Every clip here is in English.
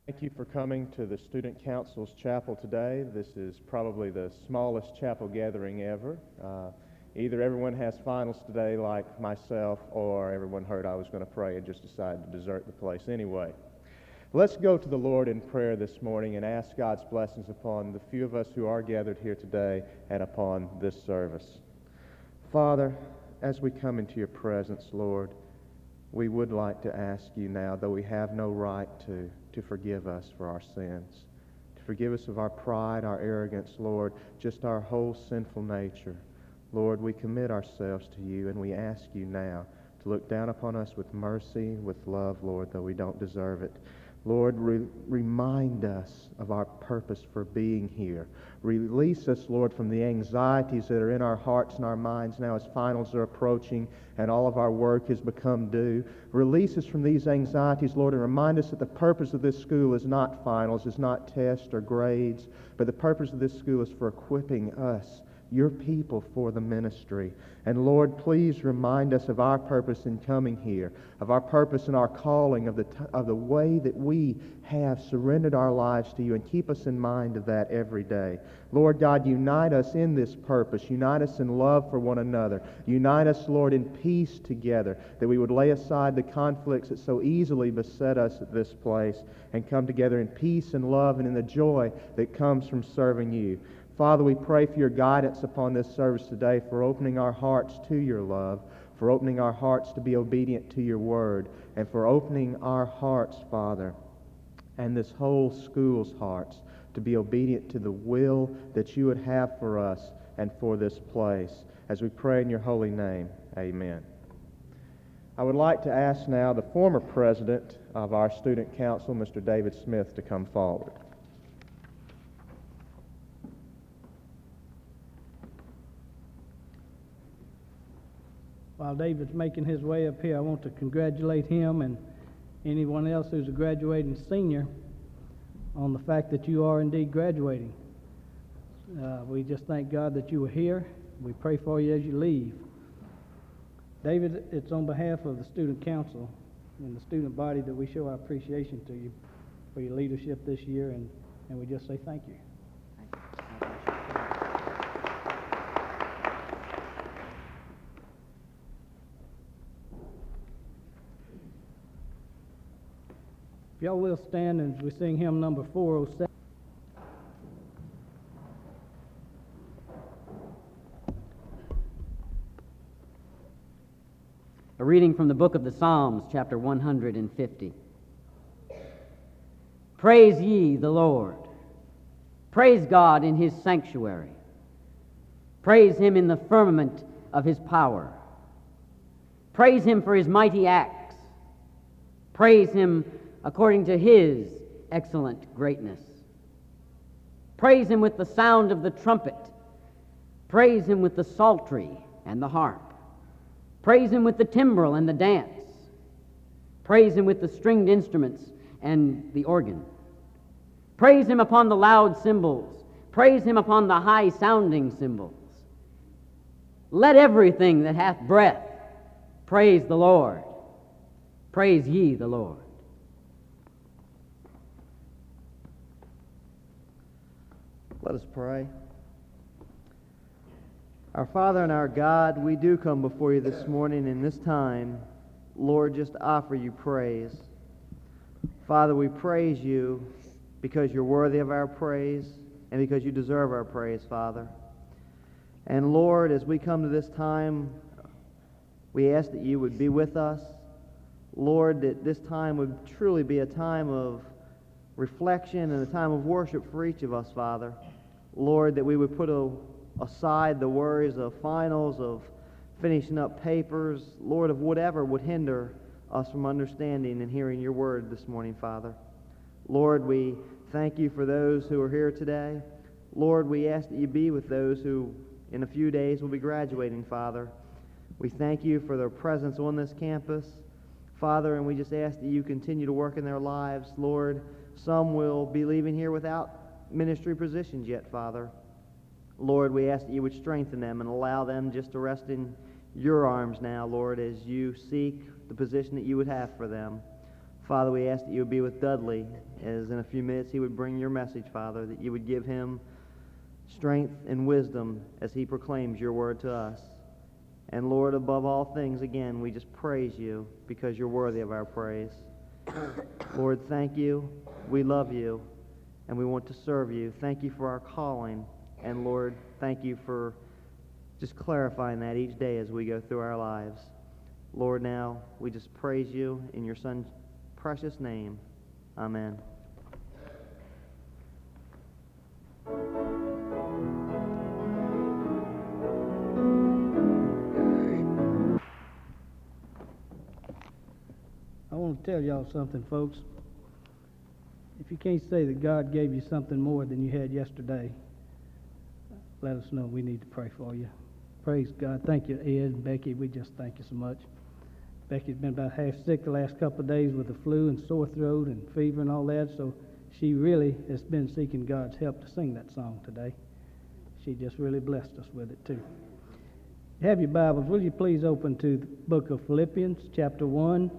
Thank you for coming to the Student Council's chapel today. This is probably the smallest chapel gathering ever. Either everyone has finals today like myself, or everyone heard I was going to pray and just decided to desert the place anyway. Let's go to the Lord in prayer this morning and ask God's blessings upon the few of us who are gathered here today and upon this service. Father, as we come into your presence, Lord, we would like to ask you now, though we have no right to forgive us for our sins, to forgive us of our pride, our arrogance, Lord, just our whole sinful nature. Lord, we commit ourselves to you, and we ask you now to look down upon us with mercy, with love, Lord, though we don't deserve it. Lord, remind us of our purpose for being here. Release us, Lord, from the anxieties that are in our hearts and our minds now as finals are approaching and all of our work has become due. Release us from these anxieties, Lord, and remind us that the purpose of this school is not finals, is not tests or grades, but the purpose of this school is for equipping us, your people, for the ministry. And Lord, please remind us of our purpose in coming here, of our purpose in our calling, of the way that we have surrendered our lives to you, and keep us in mind of that every day. Lord God, unite us in this purpose. Unite us in love for one another. Unite us, Lord, in peace together, that we would lay aside the conflicts that so easily beset us at this place and come together in peace and love and in the joy that comes from serving you. Father, we pray for your guidance upon this service today, for opening our hearts to your love, for opening our hearts to be obedient to your word, and for opening our hearts, Father, and this whole school's hearts to be obedient to the will that you would have for us and for this place. As we pray in your holy name, amen. I would like to ask now the former president of our student council, Mr. David Smith, to come forward. While David's making his way up here, I want to congratulate him and anyone else who's a graduating senior on the fact that you are indeed graduating. We just thank God that you were here. We pray for you as you leave. David, it's on behalf of the student council and the student body that we show our appreciation to you for your leadership this year, and we just say thank you. If y'all will stand as we sing hymn number 407. A reading from the book of the Psalms, chapter 150. Praise ye the Lord. Praise God in his sanctuary. Praise him in the firmament of his power. Praise him for his mighty acts. Praise him according to his excellent greatness. Praise him with the sound of the trumpet. Praise him with the psaltery and the harp. Praise him with the timbrel and the dance. Praise him with the stringed instruments and the organ. Praise him upon the loud cymbals. Praise him upon the high-sounding cymbals. Let everything that hath breath praise the Lord. Praise ye the Lord. Let us pray. Our Father and our God, we do come before you this morning in this time, Lord, just offer you praise. Father, we praise you because you're worthy of our praise and because you deserve our praise, Father. And Lord, as we come to this time, we ask that you would be with us. Lord, that this time would truly be a time of reflection and a time of worship for each of us, Father. Lord, that we would put aside the worries of finals, of finishing up papers, Lord, of whatever would hinder us from understanding and hearing your word this morning, Father. Lord, we thank you for those who are here today. Lord, we ask that you be with those who in a few days will be graduating, Father. We thank you for their presence on this campus, Father, and we just ask that you continue to work in their lives. Lord, some will be leaving here without ministry positions yet, Father. Lord, we ask that you would strengthen them and allow them just to rest in your arms now, Lord, as you seek the position that you would have for them. Father, we ask that you would be with Dudley, as in a few minutes he would bring your message, Father, that you would give him strength and wisdom as he proclaims your word to us. And Lord, above all things, again, we just praise you because you're worthy of our praise. Lord, thank you. We love you, and we want to serve you. Thank you for our calling. And Lord, thank you for just clarifying that each day as we go through our lives. Lord, now we just praise you in your Son's precious name. Amen. I want to tell y'all something, folks. If you can't say that God gave you something more than you had yesterday, let us know. We need to pray for you. Praise God. Thank you, Ed and Becky. We just thank you so much. Becky's been about half sick the last couple of days with the flu and sore throat and fever and all that, so she really has been seeking God's help to sing that song today. She just really blessed us with it, too. You have your Bibles. Will you please open to the book of Philippians, chapter 1.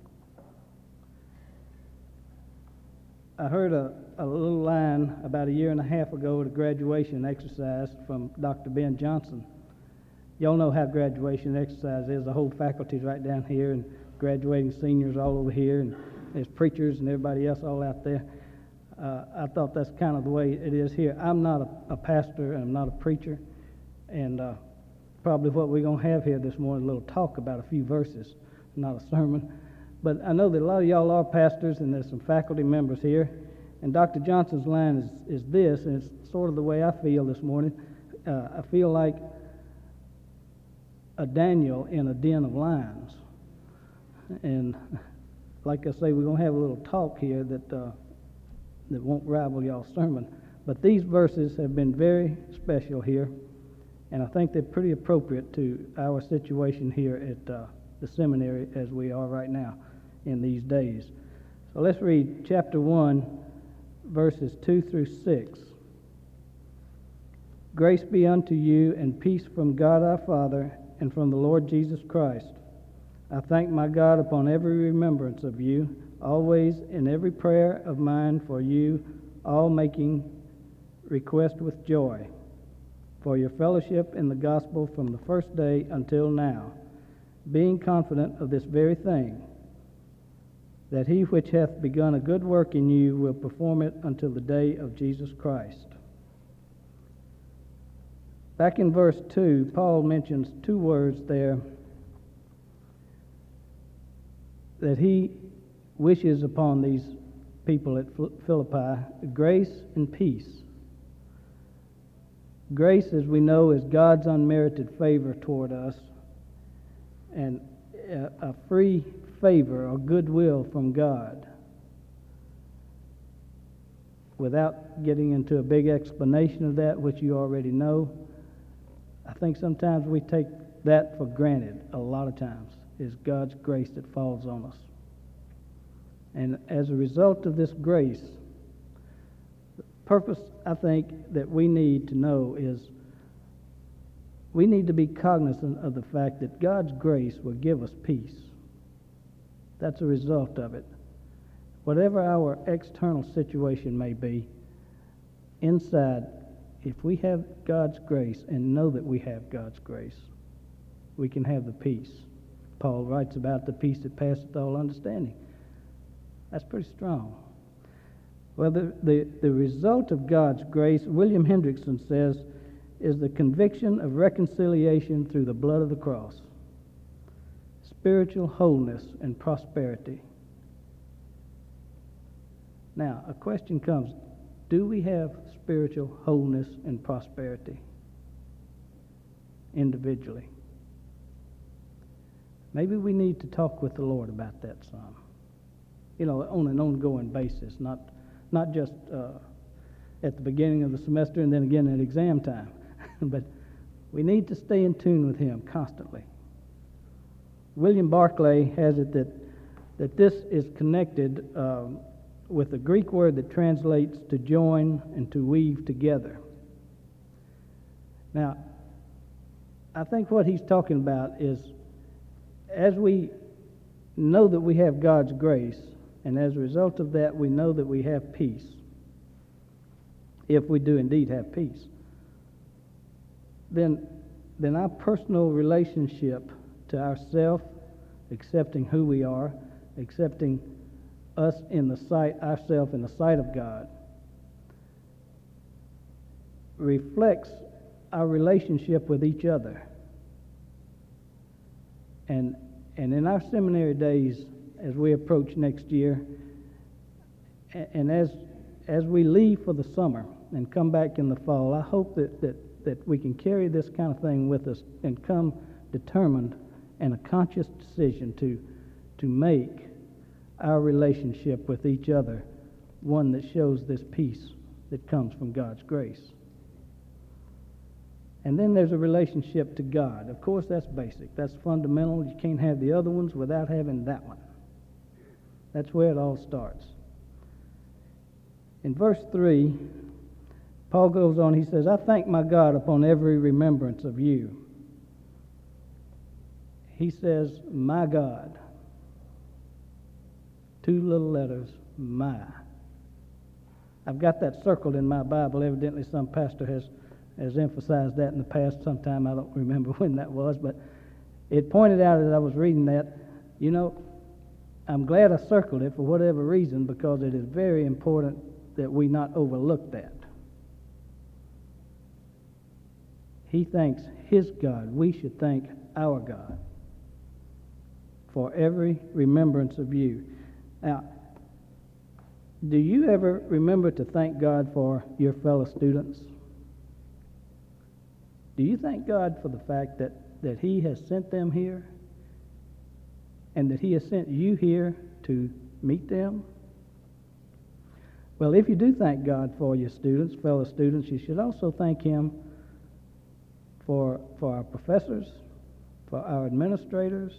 I heard a little line about a year and a half ago at a graduation exercise from Dr. Ben Johnson. Y'all know how graduation exercise is. The whole faculty's right down here, and graduating seniors all over here, and there's preachers and everybody else all out there. I thought that's kind of the way it is here. I'm not a pastor, and I'm not a preacher, and probably what we're going to have here this morning, a little talk about a few verses, not a sermon. But I know that a lot of y'all are pastors, and there's some faculty members here. And Dr. Johnson's line is this, and it's sort of the way I feel this morning. I feel like a Daniel in a den of lions. And like I say, we're going to have a little talk here that won't rival y'all's sermon. But these verses have been very special here, and I think they're pretty appropriate to our situation here at the seminary as we are right now in these days. So let's read chapter 1, verses 2 through 6. Grace be unto you and peace from God our Father and from the Lord Jesus Christ. I thank my God upon every remembrance of you, always in every prayer of mine for you, all making request with joy, for your fellowship in the gospel from the first day until now, being confident of this very thing, that he which hath begun a good work in you will perform it until the day of Jesus Christ. Back in verse 2, Paul mentions two words there that he wishes upon these people at Philippi: grace and peace. Grace, as we know, is God's unmerited favor toward us, and a free favor or goodwill from God. Without getting into a big explanation of that, which you already know, I think sometimes we take that for granted. A lot of times is God's grace that falls on us. And as a result of this grace, the purpose I think that we need to know is we need to be cognizant of the fact that God's grace will give us peace. That's a result of it. Whatever our external situation may be, inside, if we have God's grace and know that we have God's grace, we can have the peace. Paul writes about the peace that passeth all understanding. That's pretty strong. Well, the result of God's grace, William Hendrickson says, is the conviction of reconciliation through the blood of the cross, spiritual wholeness and prosperity. Now, a question comes, do we have spiritual wholeness and prosperity individually? Maybe we need to talk with the Lord about that some. On an ongoing basis, not just at the beginning of the semester and then again at exam time. But we need to stay in tune with Him constantly. William Barclay has it that this is connected with a Greek word that translates to join and to weave together. Now, I think what he's talking about is, as we know that we have God's grace, And as a result of that, we know that we have peace, if we do indeed have peace. Then our personal relationship to ourself, accepting who we are, accepting ourselves in the sight of God, reflects our relationship with each other. And in our seminary days, as we approach next year, and as we leave for the summer and come back in the fall, I hope that we can carry this kind of thing with us and come determined and a conscious decision to make our relationship with each other one that shows this peace that comes from God's grace. And then there's a relationship to God. Of course, that's basic. That's fundamental. You can't have the other ones without having that one. That's where it all starts. In verse 3, Paul goes on, he says, I thank my God upon every remembrance of you. He says, my God. 2 little letters, my. I've got that circled in my Bible. Evidently some pastor has emphasized that in the past sometime. I don't remember when that was, but it pointed out as I was reading that, I'm glad I circled it for whatever reason, because it is very important that we not overlook that. He thanks his God. We should thank our God for every remembrance of you. Now, do you ever remember to thank God for your fellow students? Do you thank God for the fact that he has sent them here and that he has sent you here to meet them? Well, if you do thank God for your students, fellow students, you should also thank him for our professors, for our administrators,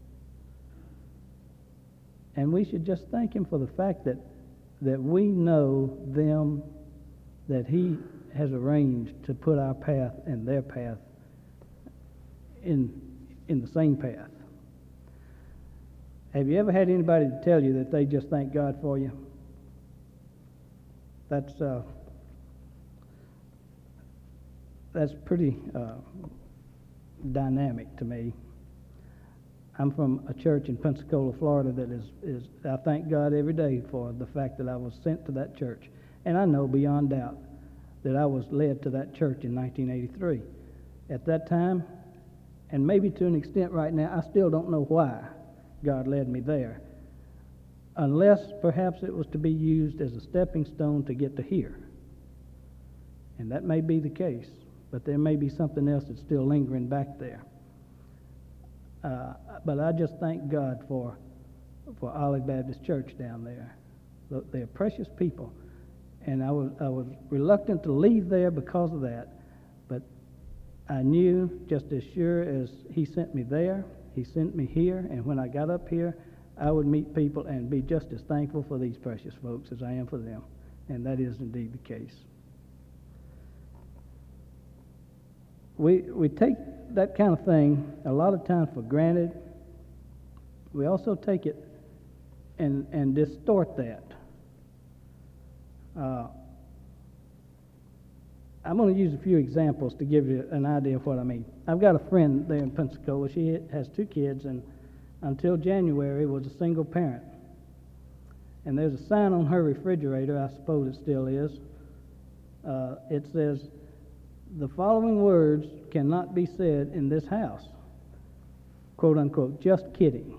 and we should just thank him for the fact that we know them, that he has arranged to put our path and their path in the same path. Have you ever had anybody to tell you that they just thank God for you? That's pretty dynamic to me. I'm from a church in Pensacola, Florida that is I thank God every day for the fact that I was sent to that church. And I know beyond doubt that I was led to that church in 1983. At that time, and maybe to an extent right now, I still don't know why God led me there, unless perhaps it was to be used as a stepping stone to get to here. And that may be the case, but there may be something else that's still lingering back there. But I just thank God for Olive Baptist Church down there. They're precious people. And I was reluctant to leave there because of that. But I knew just as sure as he sent me there, he sent me here. And when I got up here, I would meet people and be just as thankful for these precious folks as I am for them. And that is indeed the case. We take that kind of thing a lot of times for granted. We also take it and distort that. I'm going to use a few examples to give you an idea of what I mean. I've got a friend there in Pensacola. She has 2 kids, and until January was a single parent. And there's a sign on her refrigerator, I suppose it still is. It says, the following words cannot be said in this house. Quote unquote, just kidding.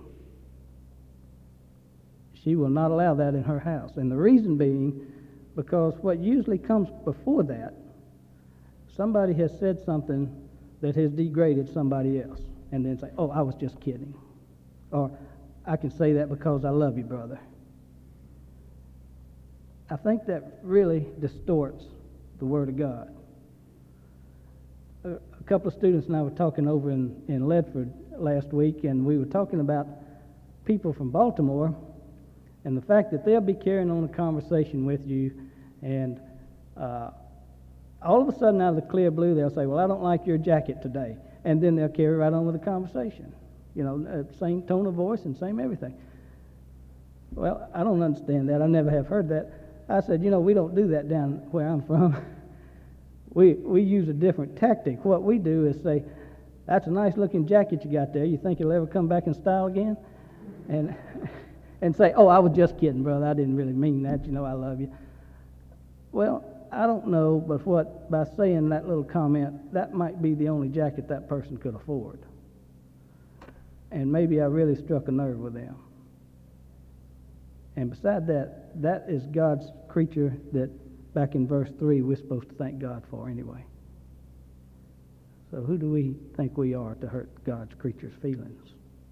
She will not allow that in her house. And the reason being, because what usually comes before that, somebody has said something that has degraded somebody else, and then say, oh, I was just kidding. Or, I can say that because I love you, brother. I think that really distorts the Word of God. A couple of students and I were talking over in Ledford last week, and we were talking about people from Baltimore and the fact that they'll be carrying on a conversation with you, and all of a sudden out of the clear blue they'll say, well, I don't like your jacket today, and then they'll carry right on with the conversation. Same tone of voice and same everything. Well, I don't understand that. I never have heard that. I said, you know, we don't do that down where I'm from. We use a different tactic. What we do is say, that's a nice looking jacket you got there. You think it'll ever come back in style again? And say, oh, I was just kidding, brother. I didn't really mean that. You know, I love you. Well, I don't know, but by saying that little comment, that might be the only jacket that person could afford. And maybe I really struck a nerve with them. And beside that, that is God's creature that, back in verse 3, we're supposed to thank God for anyway. So who do we think we are to hurt God's creature's feelings?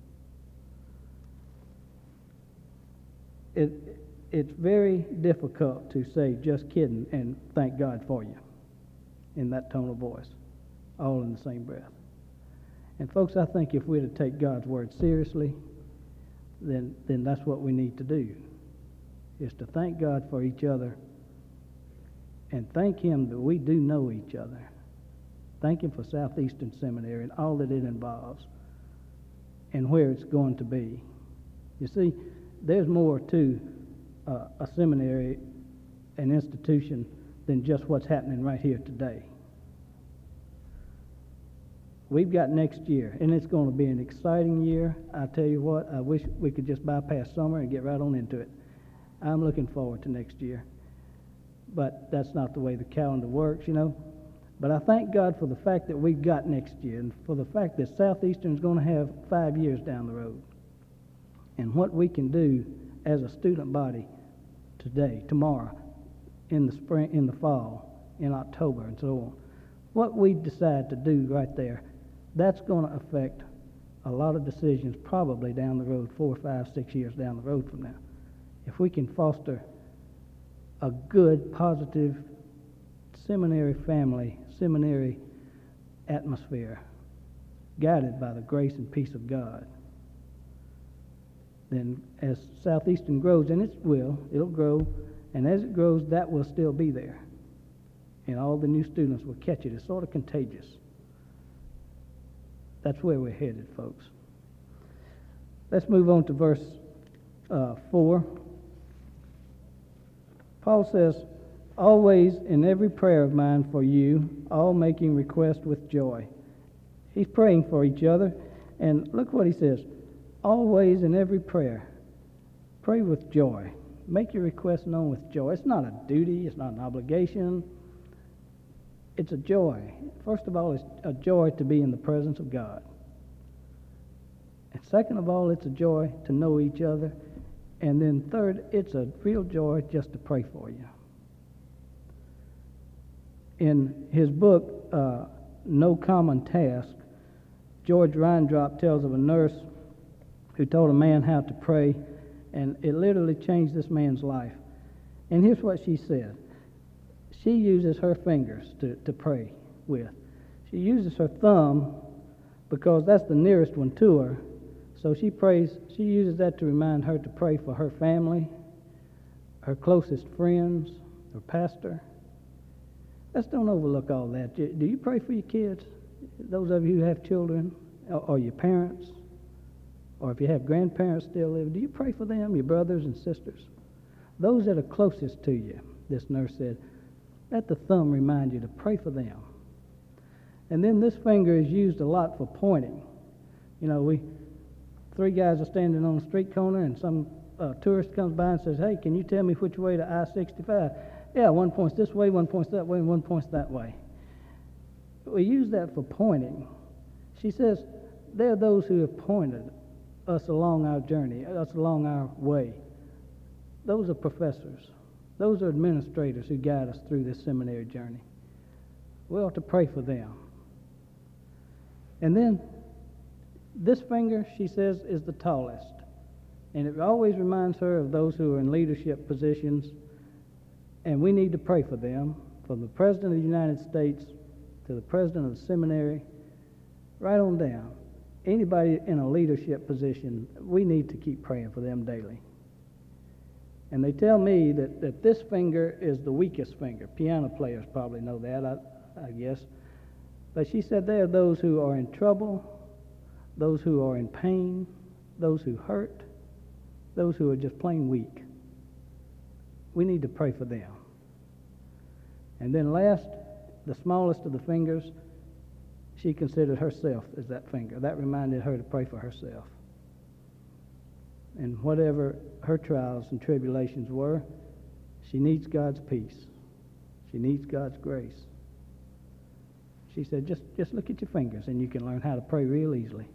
It's very difficult to say just kidding and thank God for you in that tone of voice, all in the same breath. And folks, I think if we're to take God's word seriously, then that's what we need to do, is to thank God for each other and thank Him that we do know each other. Thank Him for Southeastern Seminary and all that it involves and where it's going to be. You see, there's more to a seminary, an institution, than just what's happening right here today. We've got next year, and it's going to be an exciting year. I tell you what, I wish we could just bypass summer and get right on into it. I'm looking forward to next year. But that's not the way the calendar works, you know. But I thank God for the fact that we've got next year, and for the fact that Southeastern is going to have 5 years down the road. And what we can do as a student body today, tomorrow, in the spring, in the fall, in October, and so on. What we decide to do right there, that's going to affect a lot of decisions probably down the road, 4, 5, 6 years down the road from now. If we can foster a good, positive seminary family, seminary atmosphere, guided by the grace and peace of God, then as Southeastern grows, and it'll grow, and as it grows, that will still be there. And all the new students will catch it. It's sort of contagious. That's where we're headed, folks. Let's move on to verse 4. Paul says, always in every prayer of mine for you, all making request with joy. He's praying for each other, and look what he says. Always in every prayer, pray with joy. Make your request known with joy. It's not a duty. It's not an obligation. It's a joy. First of all, it's a joy to be in the presence of God. And second of all, it's a joy to know each other. And then third, it's a real joy just to pray for you. In his book, No Common Task, George Reindrop tells of a nurse who told a man how to pray, and it literally changed this man's life. And here's what she said. She uses her fingers to pray with. She uses her thumb because that's the nearest one to her. So she uses that to remind her to pray for her family, her closest friends, her pastor. Let's don't overlook all that. Do you pray for your kids? Those of you who have children, or your parents, or if you have grandparents still living, do you pray for them, your brothers and sisters? Those that are closest to you, this nurse said, let the thumb remind you to pray for them. And then this finger is used a lot for pointing. You know, 3 guys are standing on a street corner, and some tourist comes by and says, hey, can you tell me which way to I-65? Yeah, one points this way, one points that way, and one points that way. We use that for pointing. She says, there are those who have pointed us along our journey, us along our way. Those are professors. Those are administrators who guide us through this seminary journey. We ought to pray for them. And then this finger, she says, is the tallest. And it always reminds her of those who are in leadership positions. And we need to pray for them, from the President of the United States to the President of the seminary, right on down. Anybody in a leadership position, we need to keep praying for them daily. And they tell me that this finger is the weakest finger. Piano players probably know that, I guess. But she said there are those who are in trouble, those who are in pain, those who hurt. those who are just plain weak. We need to pray for them. And then last, the smallest of the fingers, she considered herself as that finger. That reminded her to pray for herself. And whatever her trials and tribulations were, she needs God's peace. She needs God's grace. She said, just look at your fingers and you can learn how to pray real easily.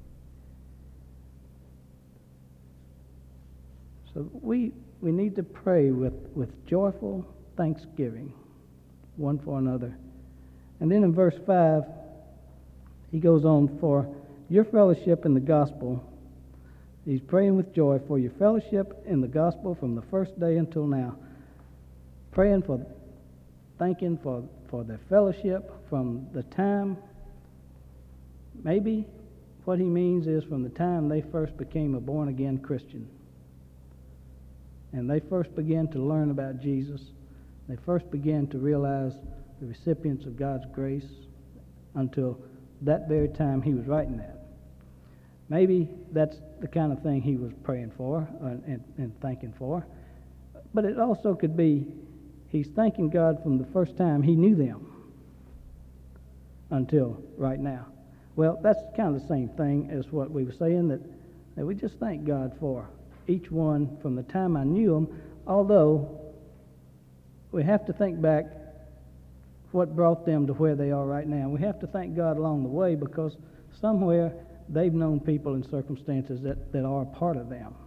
So we need to pray with joyful thanksgiving one for another. And then in verse 5, he goes on, for your fellowship in the gospel. He's praying with joy for your fellowship in the gospel from the first day until now. Praying for, thanking for their fellowship from the time, maybe what he means is from the time they first became a born-again Christian. And they first began to learn about Jesus. They first began to realize the recipients of God's grace until that very time he was writing that. Maybe that's the kind of thing he was praying for and thanking for. But it also could be he's thanking God from the first time he knew them until right now. Well, that's kind of the same thing as what we were saying, that we just thank God for each one from the time I knew them, although we have to think back what brought them to where they are right now. We have to thank God along the way because somewhere they've known people and circumstances that are a part of them.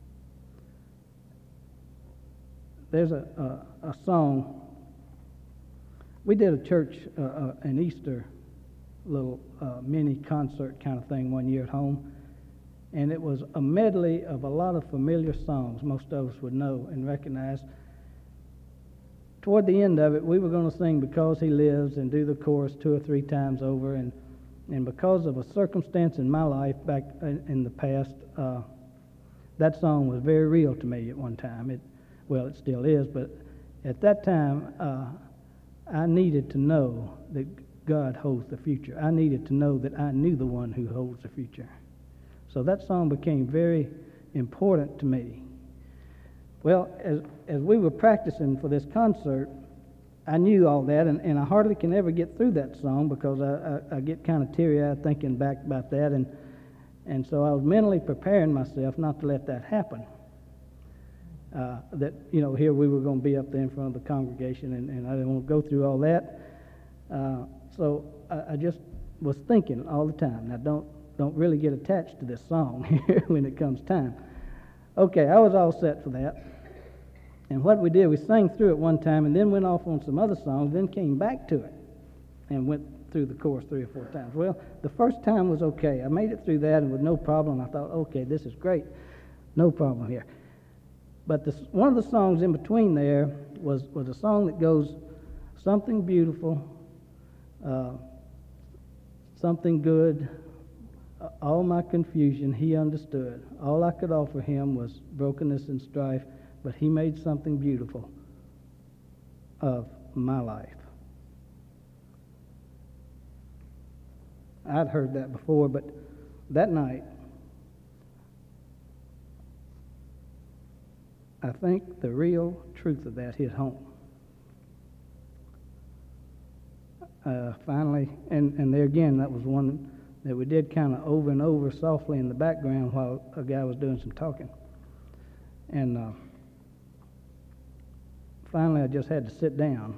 There's a song. We did a church, an Easter little mini concert kind of thing one year at home, and it was a medley of a lot of familiar songs most of us would know and recognize. Toward the end of it, we were going to sing Because He Lives and do the chorus 2 or 3 times over, and because of a circumstance in my life back in the past, that song was very real to me at one time. It still is, but at that time, I needed to know that God holds the future. I needed to know that I knew the one who holds the future. So that song became very important to me. Well, as we were practicing for this concert, I knew all that, and I hardly can ever get through that song because I get kind of teary-eyed thinking back about that, and so I was mentally preparing myself not to let that happen. That, here we were going to be up there in front of the congregation, and I didn't want to go through all that. So I just was thinking all the time. Now, don't really get attached to this song here when it comes time. Okay, I was all set for that. And what we did, we sang through it one time and then went off on some other songs, then came back to it and went through the chorus 3 or 4 times. Well, the first time was okay. I made it through that and with no problem. I thought, okay, this is great. No problem here. But one of the songs in between there was a song that goes, something beautiful, something good, all my confusion he understood. All I could offer him was brokenness and strife, but he made something beautiful of my life. I'd heard that before, but that night, I think the real truth of that hit home. Finally, and there again, that was one that we did kind of over and over softly in the background while a guy was doing some talking. And finally, I just had to sit down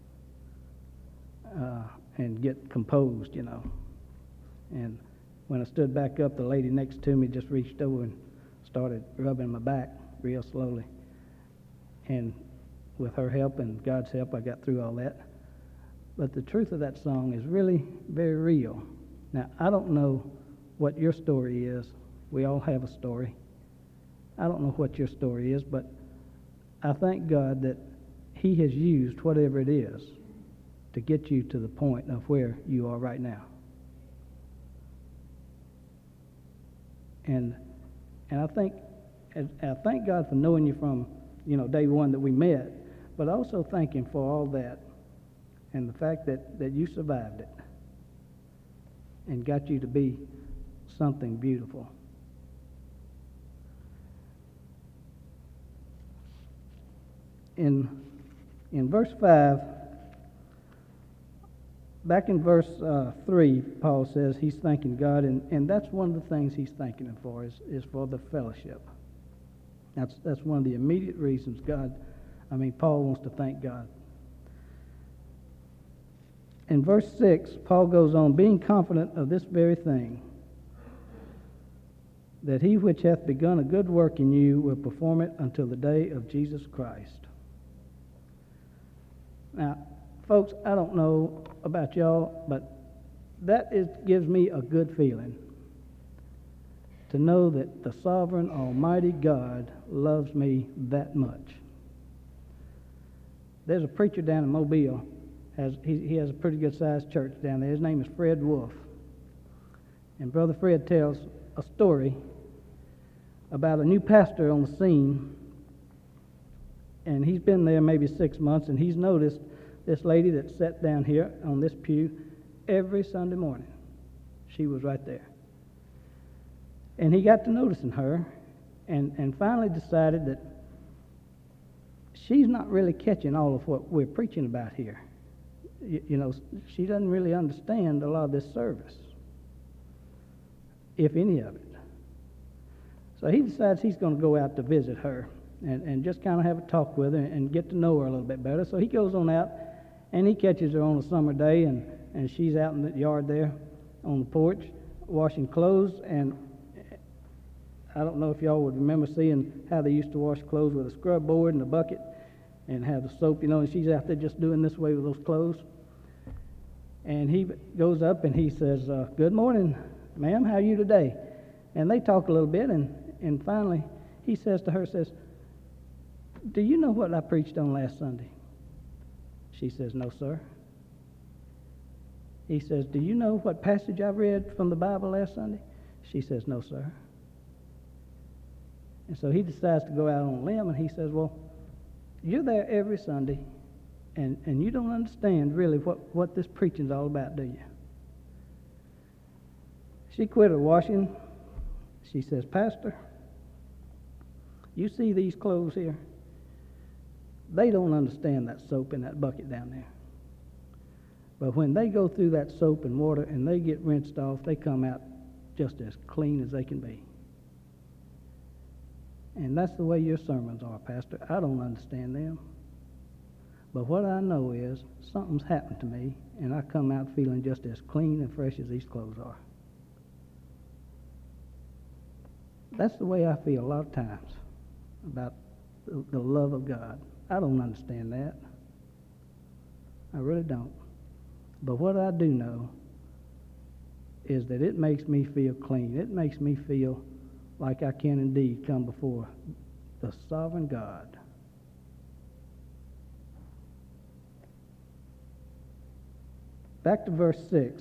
and get composed, And when I stood back up, the lady next to me just reached over and started rubbing my back real slowly. And with her help and God's help, I got through all that. But the truth of that song is really very real. Now, I don't know what your story is. We all have a story. I don't know what your story is, but I thank God that He has used whatever it is to get you to the point of where you are right now. And I thank God for knowing you from, day one that we met, but I also thank Him for all that and the fact that you survived it and got you to be something beautiful. in verse 5, back in verse 3, Paul says he's thanking God, and that's one of the things he's thanking him for is for the fellowship. That's one of the immediate reasons Paul wants to thank God. In verse 6, Paul goes on, being confident of this very thing, that he which hath begun a good work in you will perform it until the day of Jesus Christ. Now, folks, I don't know about y'all, but gives me a good feeling to know that the sovereign, almighty God loves me that much. There's a preacher down in Mobile. He has a pretty good-sized church down there. His name is Fred Wolf. And Brother Fred tells a story about a new pastor on the scene, and he's been there maybe 6 months, and he's noticed this lady that sat down here on this pew every Sunday morning. She was right there. And he got to noticing her, and finally decided that she's not really catching all of what we're preaching about here. You know, she doesn't really understand a lot of this service, if any of it. So he decides he's going to go out to visit her and just kind of have a talk with her and get to know her a little bit better. So he goes on out, and he catches her on a summer day, and she's out in the yard there on the porch washing clothes. And I don't know if y'all would remember seeing how they used to wash clothes with a scrub board and a bucket and have the soap, and she's out there just doing this way with those clothes. And he goes up and he says, good morning, ma'am, how are you today? And they talk a little bit, and finally he says to her, do you know what I preached on last Sunday? She says, no, sir. He says, do you know what passage I read from the Bible last Sunday? She says, no, sir. And so he decides to go out on a limb, and he says, well, you're there every Sunday, and you don't understand really what this preaching's all about, do you? She quit her washing. She says, Pastor, you see these clothes here? They don't understand that soap in that bucket down there. But when they go through that soap and water and they get rinsed off, they come out just as clean as they can be. And that's the way your sermons are, Pastor. I don't understand them. But what I know is something's happened to me, and I come out feeling just as clean and fresh as these clothes are. That's the way I feel a lot of times about the love of God. I don't understand that. I really don't. But what I do know is that it makes me feel clean. It makes me feel like I can indeed come before the sovereign God. Back to verse 6.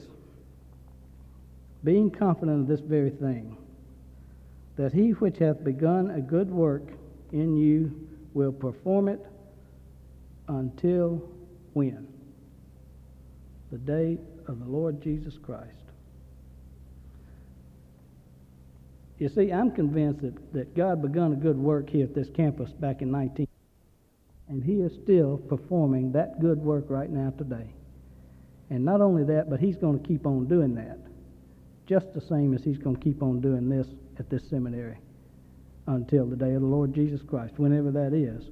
Being confident of this very thing, that he which hath begun a good work in you will perform it until when? The day of the Lord Jesus Christ. You see, I'm convinced that God begun a good work here at this campus back in 19, and he is still performing that good work right now today. And not only that, but he's going to keep on doing that, just the same as he's going to keep on doing this at this seminary until the day of the Lord Jesus Christ, whenever that is.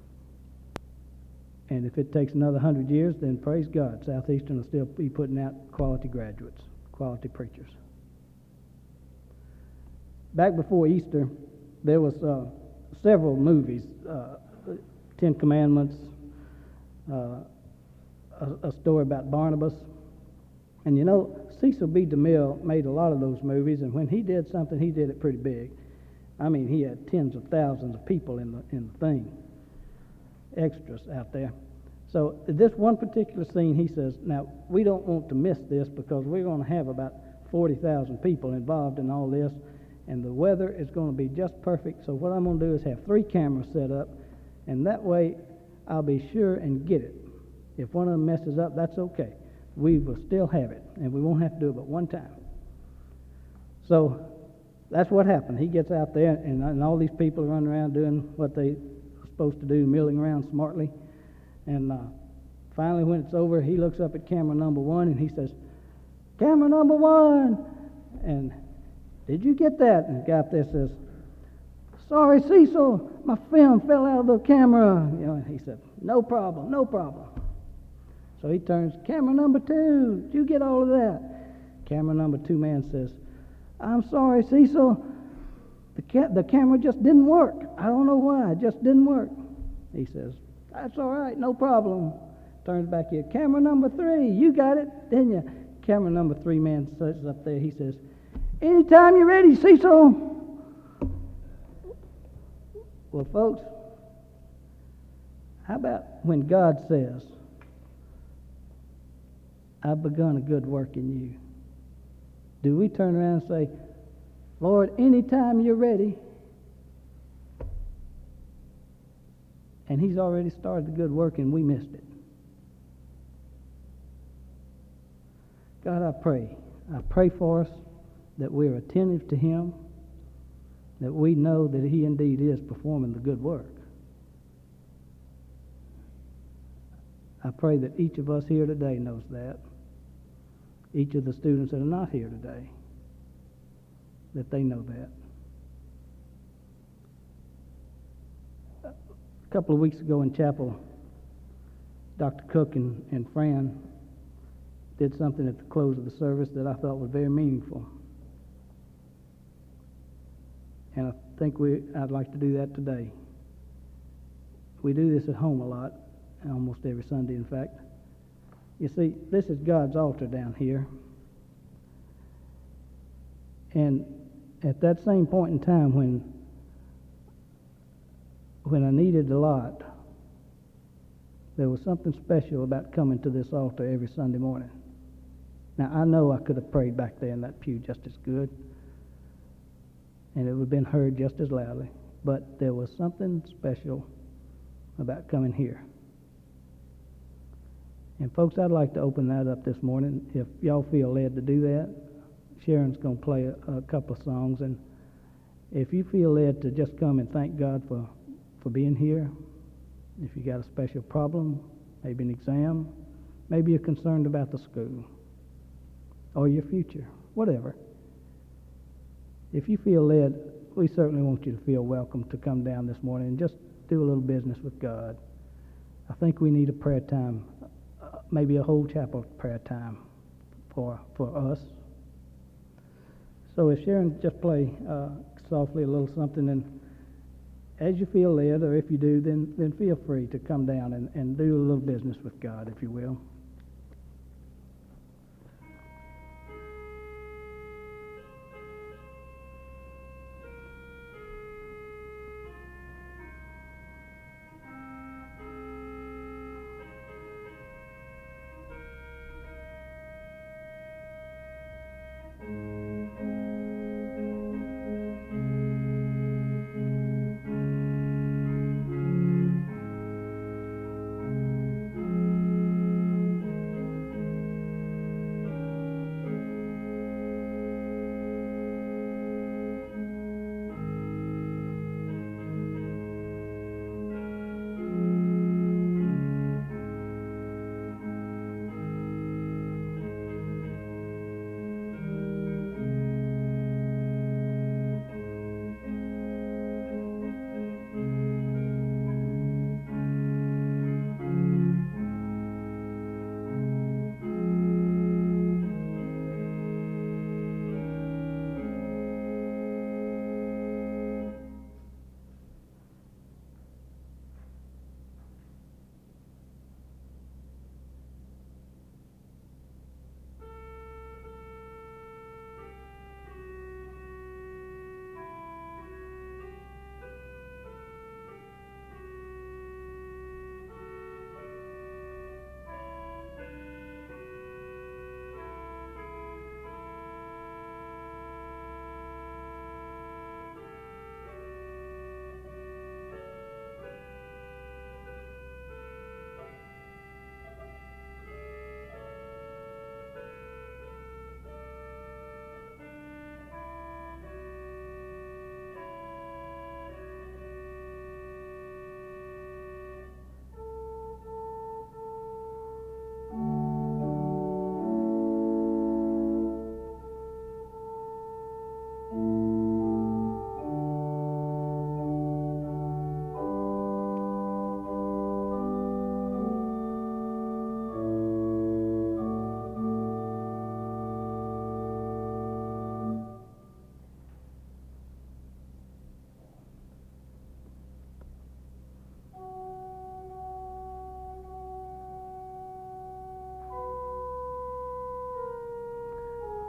And if it takes another 100 years, then praise God, Southeastern will still be putting out quality graduates, quality preachers. Back before Easter, there was several movies, Ten Commandments, a story about Barnabas. And you know, Cecil B. DeMille made a lot of those movies, and when he did something, he did it pretty big. I mean, he had tens of thousands of people in the thing, extras out there. So this one particular scene, he says, now, we don't want to miss this because we're going to have about 40,000 people involved in all this, and the weather is going to be just perfect. So what I'm going to do is have 3 cameras set up, and that way I'll be sure and get it. If one of them messes up, that's okay. We will still have it, and we won't have to do it but one time. So that's what happened. He gets out there, and all these people are running around doing what they supposed to do, milling around smartly. And finally, when it's over, he looks up at camera number one and he says, "Camera number one!" And did you get that? And the guy up there says, "Sorry, Cecil, my film fell out of the camera." You know, and he said, "No problem, no problem." So he turns, "Camera number two, did you get all of that?" Camera number two man says, "I'm sorry, Cecil, the camera just didn't work. I don't know why, it just didn't work." He says, "That's all right, no problem." Turns back here, "Camera number three, you got it, didn't you?" Camera number three man sits up there, he says, "Anytime you're ready, Cecil." Well, folks, how about when God says, "I've begun a good work in you"? Do we turn around and say, "Lord, anytime you're ready"? And He's already started the good work and we missed it. God, I pray for us that we're attentive to Him, that we know that He indeed is performing the good work. I pray that each of us here today knows that. Each of the students that are not here today, that they know that. A couple of weeks ago in chapel, Dr. Cook and Fran did something at the close of the service that I thought was very meaningful. And I think I'd like to do that today. We do this at home a lot, almost every Sunday, in fact. You see, this is God's altar down here. And at that same point in time when I needed a lot, there was something special about coming to this altar every Sunday morning. Now, I know I could have prayed back there in that pew just as good, and it would have been heard just as loudly, but there was something special about coming here. And folks, I'd like to open that up this morning. If y'all feel led to do that, Sharon's going to play a couple of songs, and if you feel led to just come and thank God for being here, if you got a special problem, maybe an exam, maybe you're concerned about the school or your future, whatever. If you feel led, we certainly want you to feel welcome to come down this morning and just do a little business with God. I think we need a prayer time, maybe a whole chapel prayer time for us. So if Sharon just play softly a little something, and as you feel led, or if you do, then feel free to come down and do a little business with God, if you will.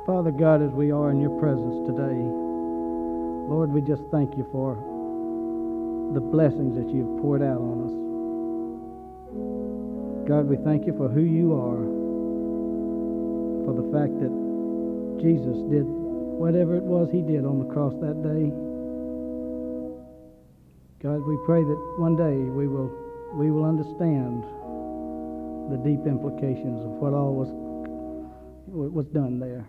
Father God, as we are in your presence today, Lord, we just thank you for the blessings that you've poured out on us. God, we thank you for who you are, for the fact that Jesus did whatever it was he did on the cross that day. God, we pray that one day we will understand the deep implications of what all was done there.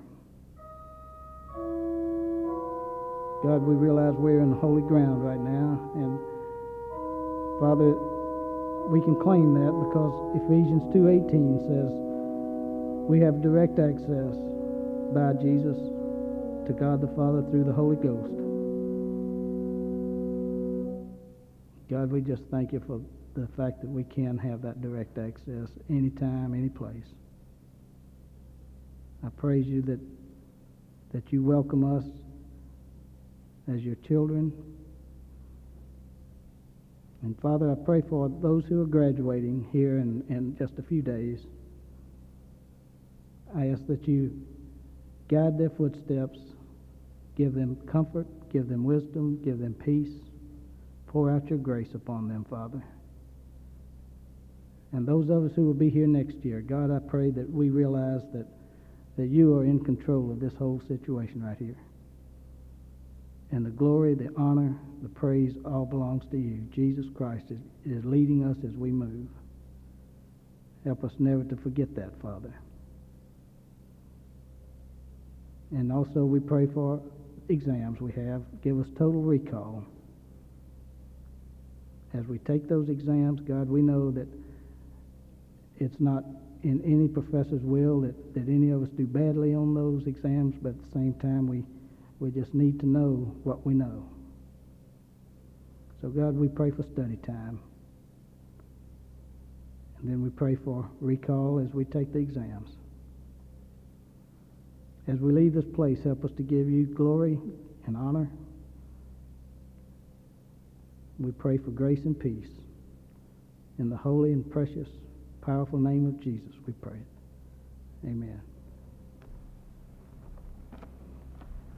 God, we realize we're in holy ground right now, and Father, we can claim that because Ephesians 2:18 says we have direct access by Jesus to God the Father through the Holy Ghost. God, we just thank you for the fact that we can have that direct access anytime, any place. I praise you that you welcome us as your children. And Father, I pray for those who are graduating here in just a few days. I ask that you guide their footsteps, give them comfort, give them wisdom, give them peace. Pour out your grace upon them, Father. And those of us who will be here next year, God, I pray that we realize that you are in control of this whole situation right here. And the glory, the honor, the praise all belongs to you. Jesus Christ is leading us as we move. Help us never to forget that, Father. And also we pray for exams we have. Give us total recall. As we take those exams, God, we know that it's not in any professor's will that any of us do badly on those exams, but at the same time we just need to know what we know. So God, we pray for study time. And then we pray for recall as we take the exams. As we leave this place, help us to give you glory and honor. We pray for grace and peace. In the holy and precious, powerful name of Jesus, we pray. Amen.